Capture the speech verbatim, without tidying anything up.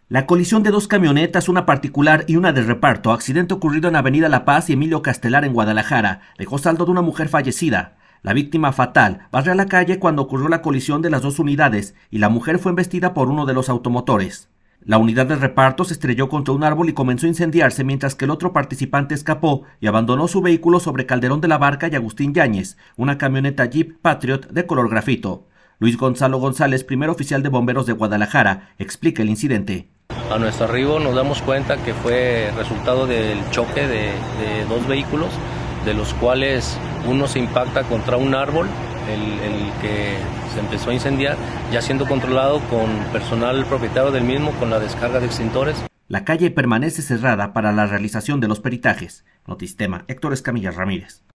La colisión de dos camionetas, una particular y una de reparto, accidente ocurrido en Avenida La Paz y Emilio Castelar en Guadalajara, dejó saldo de una mujer fallecida. La víctima fatal barrió a la calle cuando ocurrió la colisión de las dos unidades y la mujer fue embestida por uno de los automotores. La unidad de reparto se estrelló contra un árbol y comenzó a incendiarse, mientras que el otro participante escapó y abandonó su vehículo sobre Calderón de la Barca y Agustín Yáñez, una camioneta Jeep Patriot de color grafito. Luis Gonzalo González, primer oficial de bomberos de Guadalajara, explica el incidente. A nuestro arribo nos damos cuenta que fue resultado del choque de, de dos vehículos, de los cuales uno se impacta contra un árbol, el, el que se empezó a incendiar, ya siendo controlado con personal propietario del mismo con la descarga de extintores. La calle permanece cerrada para la realización de los peritajes. Notistema, Héctor Escamilla Ramírez.